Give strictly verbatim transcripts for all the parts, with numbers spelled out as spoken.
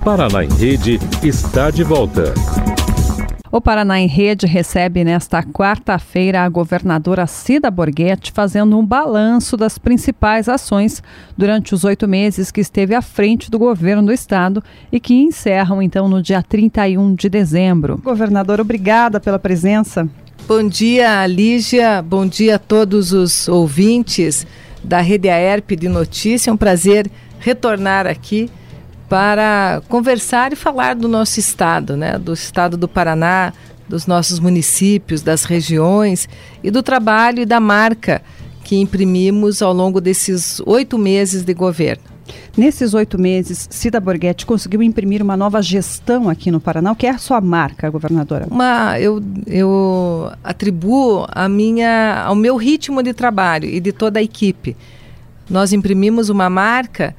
Paraná em Rede está de volta. O Paraná em Rede recebe nesta quarta-feira a governadora Cida Borghetti fazendo um balanço das principais ações durante os oito meses que esteve à frente do governo do estado e que encerram então no dia trinta e um de dezembro. Governadora, obrigada pela presença. Bom dia, Lígia. Bom dia a todos os ouvintes da Rede Aerp de Notícia. É um prazer retornar aqui para conversar e falar do nosso estado, né? Do estado do Paraná, dos nossos municípios, das regiões e do trabalho e da marca que imprimimos ao longo desses oito meses de governo. Nesses oito meses, Cida Borghetti conseguiu imprimir uma nova gestão aqui no Paraná. O que é a sua marca, governadora? Uma, eu, eu atribuo a minha, ao meu ritmo de trabalho e de toda a equipe. Nós imprimimos uma marca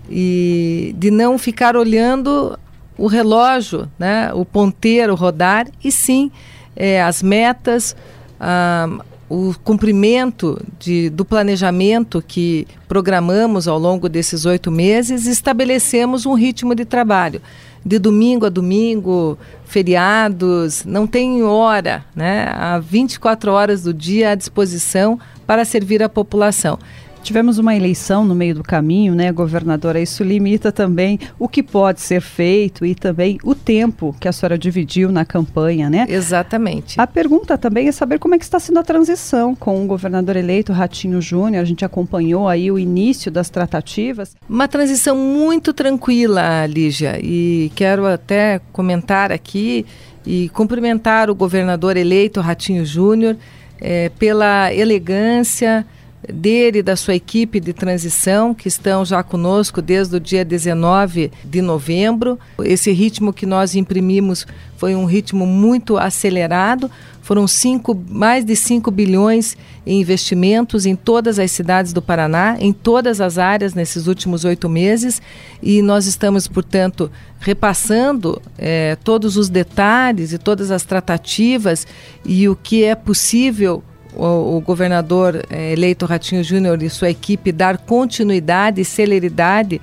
e de não ficar olhando o relógio, né, o ponteiro rodar, e sim é, as metas, ah, o cumprimento de, do planejamento que programamos ao longo desses oito meses, estabelecemos um ritmo de trabalho. De domingo a domingo, feriados, não tem hora, né, há vinte e quatro horas do dia à disposição para servir a população. Tivemos uma eleição no meio do caminho, né, governadora? Isso limita também o que pode ser feito e também o tempo que a senhora dividiu na campanha, né? Exatamente. A pergunta também é saber como é que está sendo a transição com o governador eleito Ratinho Júnior. A gente acompanhou aí o início das tratativas. Uma transição muito tranquila, Lígia, e quero até comentar aqui e cumprimentar o governador eleito Ratinho Júnior eh, pela elegância dele e da sua equipe de transição, que estão já conosco desde o dia dezenove de novembro. Esse ritmo que nós imprimimos foi um ritmo muito acelerado. Foram cinco, mais de cinco bilhões em investimentos em todas as cidades do Paraná, em todas as áreas nesses últimos oito meses. E nós estamos, portanto, repassando eh, todos os detalhes e todas as tratativas e o que é possível O, o governador eh, eleito Ratinho Júnior e sua equipe dar continuidade e celeridade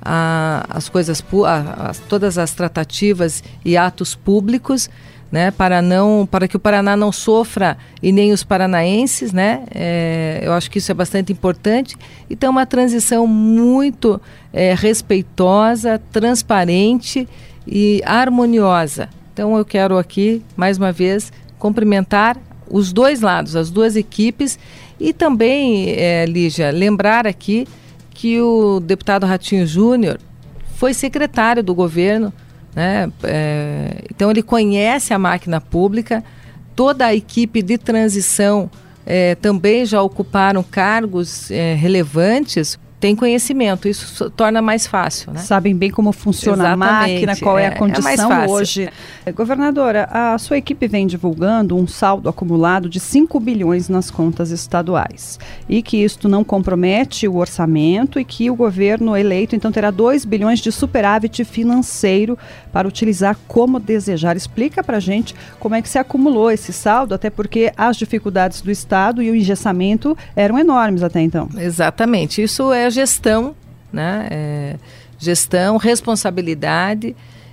às coisas, a, a todas as tratativas e atos públicos, né, para não, para que o Paraná não sofra e nem os paranaenses, né? É, eu acho que isso é bastante importante. Então, uma transição muito é, respeitosa, transparente e harmoniosa. Então, eu quero aqui mais uma vez cumprimentar os dois lados, as duas equipes, e também, é, Lígia, lembrar aqui que o deputado Ratinho Júnior foi secretário do governo, né? É, então ele conhece a máquina pública, toda a equipe de transição é, também já ocuparam cargos é, relevantes, tem conhecimento, isso torna mais fácil, né? Sabem bem como funciona Exatamente, a máquina, qual é, é a condição é hoje. Governadora, a sua equipe vem divulgando um saldo acumulado de cinco bilhões nas contas estaduais e que isto não compromete o orçamento e que o governo eleito então terá dois bilhões de superávit financeiro para utilizar como desejar. Explica pra gente como é que se acumulou esse saldo, até porque as dificuldades do estado e o engessamento eram enormes até então. Exatamente, isso é gestão, né? É, gestão, responsabilidade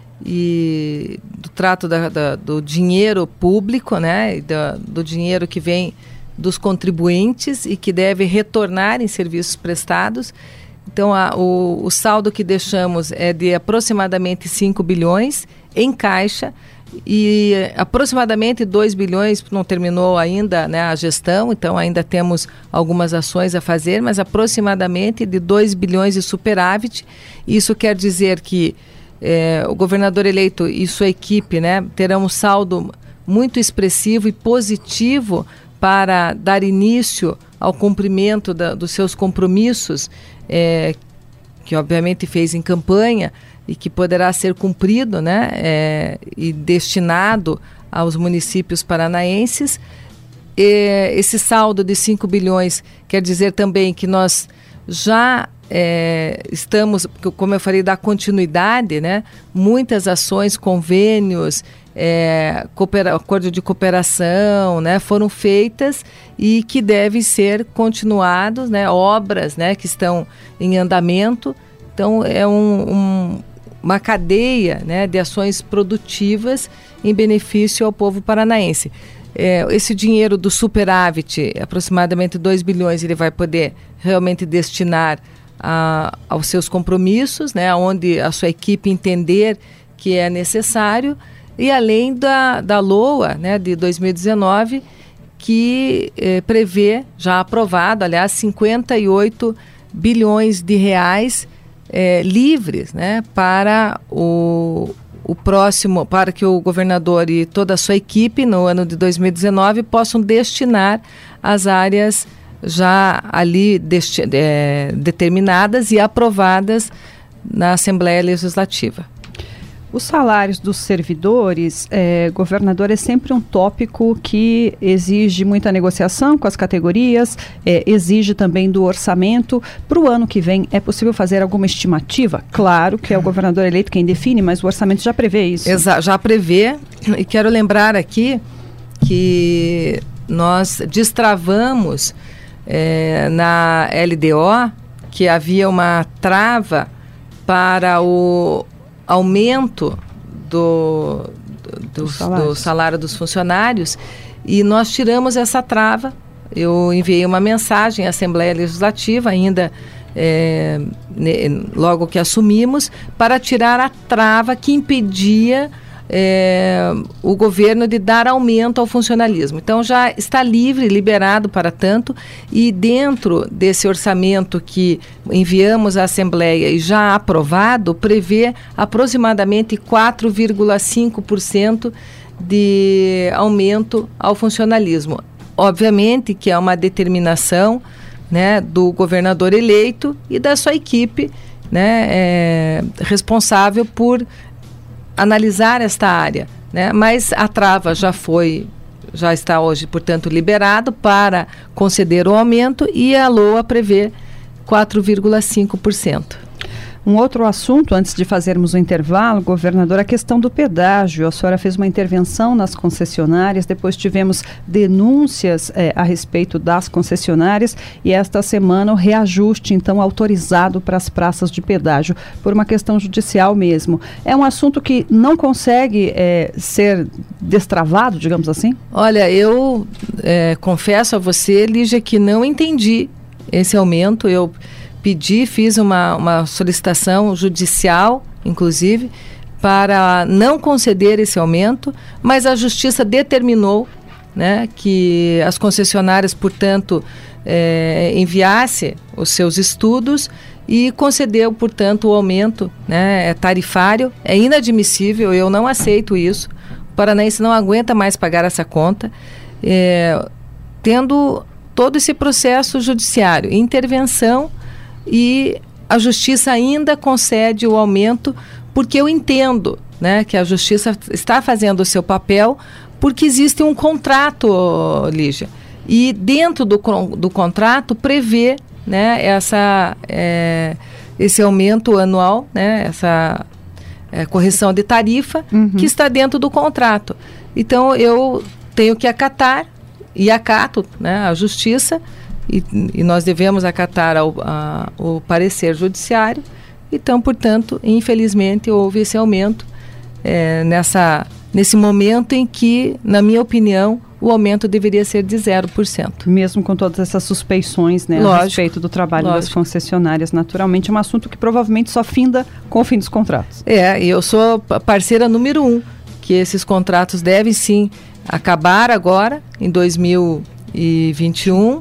e do trato da, da, do dinheiro público, né? E da, do dinheiro que vem dos contribuintes e que deve retornar em serviços prestados. Então, a, o, o saldo que deixamos é de aproximadamente cinco bilhões em caixa e aproximadamente dois bilhões, não terminou ainda, né, a gestão, então ainda temos algumas ações a fazer, mas aproximadamente de dois bilhões de superávit. Isso quer dizer que é, o governador eleito e sua equipe, né, terão um saldo muito expressivo e positivo para dar início ao cumprimento da, dos seus compromissos, é, que obviamente fez em campanha, e que poderá ser cumprido, né, é, e destinado aos municípios paranaenses. E esse saldo de cinco bilhões quer dizer também que nós já é, estamos, como eu falei, da continuidade, né, muitas ações, convênios, é, coopera, acordo de cooperação, né, foram feitas e que devem ser continuados, né, obras, né, que estão em andamento. Então, é um... um uma cadeia, né, de ações produtivas em benefício ao povo paranaense. É, esse dinheiro do superávit, aproximadamente dois bilhões, ele vai poder realmente destinar a, aos seus compromissos, né, onde a sua equipe entender que é necessário, e além da, da LOA, né, de dois mil e dezenove, que eh, prevê, já aprovado, aliás, cinquenta e oito bilhões de reais eh, livres, né, para o o próximo, para que o governador e toda a sua equipe no ano de dois mil e dezenove possam destinar as áreas já ali desti- é, determinadas e aprovadas na Assembleia Legislativa. Os salários dos servidores, é, governador, é sempre um tópico que exige muita negociação com as categorias, é, exige também do orçamento. Para o ano que vem, é possível fazer alguma estimativa? Claro que é o governador eleito quem define, mas o orçamento já prevê isso. Exa- já prevê, e quero lembrar aqui que nós destravamos é, na L D O que havia uma trava para o aumento do, do, do, do salário dos funcionários, e nós tiramos essa trava. Eu enviei uma mensagem à Assembleia Legislativa, ainda é, ne, logo que assumimos, para tirar a trava que impedia é, o governo de dar aumento ao funcionalismo. Então já está livre, liberado para tanto, e dentro desse orçamento que enviamos à Assembleia e já aprovado, prevê aproximadamente quatro vírgula cinco por cento de aumento ao funcionalismo. Obviamente que é uma determinação, né, do governador eleito e da sua equipe, né, é, responsável por analisar esta área, né? Mas a trava já foi, já está hoje, portanto, liberado para conceder o aumento, e a LOA prevê quatro vírgula cinco por cento. Um outro assunto, antes de fazermos o intervalo, governador, a questão do pedágio. A senhora fez uma intervenção nas concessionárias, depois tivemos denúncias eh, a respeito das concessionárias, e esta semana o reajuste, então, autorizado para as praças de pedágio, por uma questão judicial mesmo. É um assunto que não consegue eh, ser destravado, digamos assim? Olha, eu eh, confesso a você, Lígia, que não entendi esse aumento. Eu pedi, fiz uma, uma solicitação judicial, inclusive, para não conceder esse aumento, mas a Justiça determinou, né, que as concessionárias, portanto, eh, enviasse os seus estudos e concedeu, portanto, o aumento, né, tarifário. É inadmissível, eu não aceito isso. O paranaense não aguenta mais pagar essa conta, eh, tendo todo esse processo judiciário, intervenção, e a Justiça ainda concede o aumento, porque eu entendo, né, que a Justiça está fazendo o seu papel, porque existe um contrato, Lígia, e dentro do, do contrato prevê, né, essa, é, esse aumento anual, né, essa é, correção de tarifa, uhum, que está dentro do contrato. Então eu tenho que acatar, e acato, né, a Justiça, E, e nós devemos acatar ao, a, o parecer judiciário. Então, portanto, infelizmente houve esse aumento é, nessa, nesse momento em que, na minha opinião, o aumento deveria ser de zero por cento. Mesmo com todas essas suspeições, né, a respeito do trabalho Lógico. das concessionárias, naturalmente é um assunto que provavelmente só finda com o fim dos contratos. É, e eu sou parceira número um, que esses contratos devem sim acabar agora, em dois mil e vinte e um,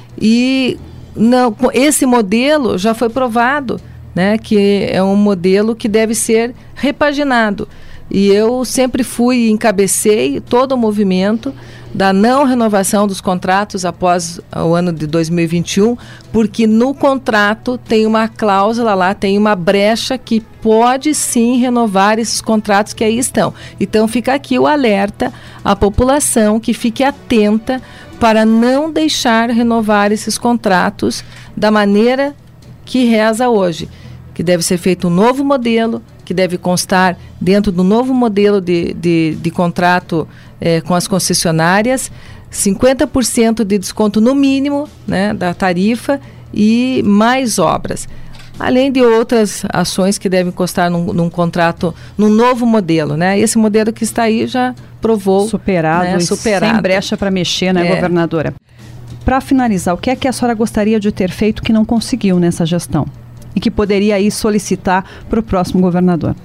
e não, esse modelo já foi provado, né, que é um modelo que deve ser repaginado. E eu sempre fui e encabecei todo o movimento da não renovação dos contratos após o ano de dois mil e vinte e um, porque no contrato tem uma cláusula lá, tem uma brecha que pode sim renovar esses contratos que aí estão. Então fica aqui o alerta à população que fique atenta para não deixar renovar esses contratos da maneira que reza hoje, que deve ser feito um novo modelo, que deve constar dentro do novo modelo de, de, de contrato eh, com as concessionárias, cinquenta por cento de desconto no mínimo, né, da tarifa, e mais obras. além de outras ações que devem constar num, num contrato, num novo modelo, né? Esse modelo que está aí já provou superado, né? superado. Sem brecha para mexer, né, é. governadora? Para finalizar, o que é que a senhora gostaria de ter feito que não conseguiu nessa gestão e que poderia aí solicitar para o próximo governador?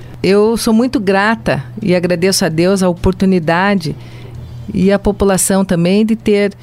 Eu sou muito grata e agradeço a Deus a oportunidade e a população também de ter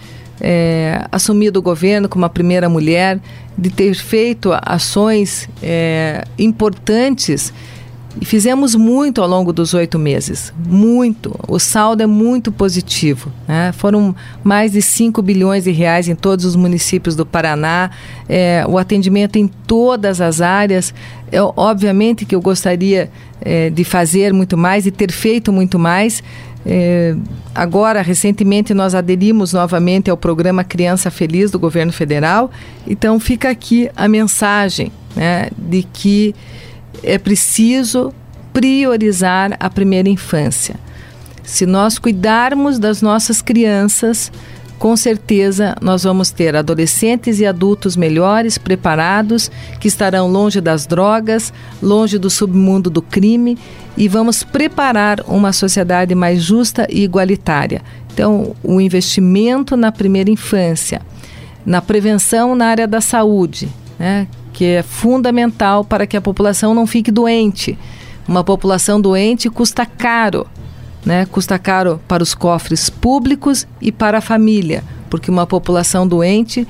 é, assumido o governo como a primeira mulher, de ter feito ações é, importantes. E fizemos muito ao longo dos oito meses, muito. O saldo é muito positivo, né? Foram mais de cinco bilhões de reais em todos os municípios do Paraná, é, o atendimento em todas as áreas. Eu, obviamente que eu gostaria é, de fazer muito mais e ter feito muito mais. É, agora, recentemente, nós aderimos novamente ao programa Criança Feliz do governo federal. Então, fica aqui a mensagem, né, de que é preciso priorizar a primeira infância. Se nós cuidarmos das nossas crianças, com certeza nós vamos ter adolescentes e adultos melhores, preparados, que estarão longe das drogas, longe do submundo do crime, e vamos preparar uma sociedade mais justa e igualitária. Então, o investimento na primeira infância, na prevenção na área da saúde, né, que é fundamental para que a população não fique doente. Uma população doente custa caro, né? Custa caro para os cofres públicos e para a família, porque uma população doente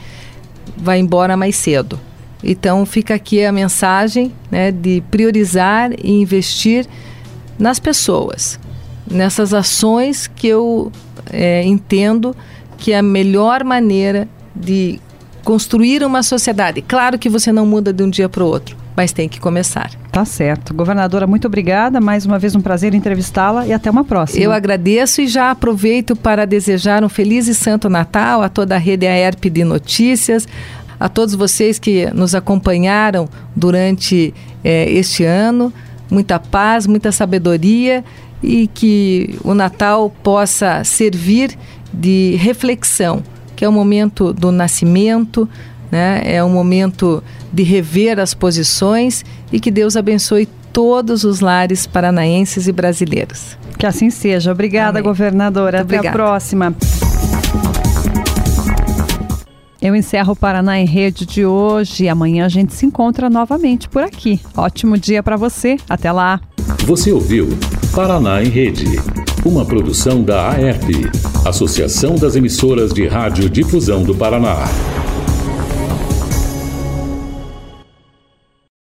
vai embora mais cedo. Então fica aqui a mensagem, né, de priorizar e investir nas pessoas, nessas ações que eu é, entendo que é a melhor maneira de construir uma sociedade. Claro que você não muda de um dia para o outro, mas tem que começar. Tá certo. Governadora, muito obrigada. Mais uma vez um prazer entrevistá-la e até uma próxima. Eu agradeço e já aproveito para desejar um feliz e santo Natal a toda a rede AERP de notícias, a todos vocês que nos acompanharam durante eh, este ano. Muita paz, muita sabedoria e que o Natal possa servir de reflexão, que é o momento do nascimento, né? É um momento de rever as posições e que Deus abençoe todos os lares paranaenses e brasileiros. Que assim seja. Obrigada, Amém. Governadora. Muito Até obrigada. A próxima. Eu encerro o Paraná em Rede de hoje e amanhã a gente se encontra novamente por aqui. Ótimo dia para você. Até lá. Você ouviu Paraná em Rede, uma produção da AERP, Associação das Emissoras de Rádio Difusão do Paraná.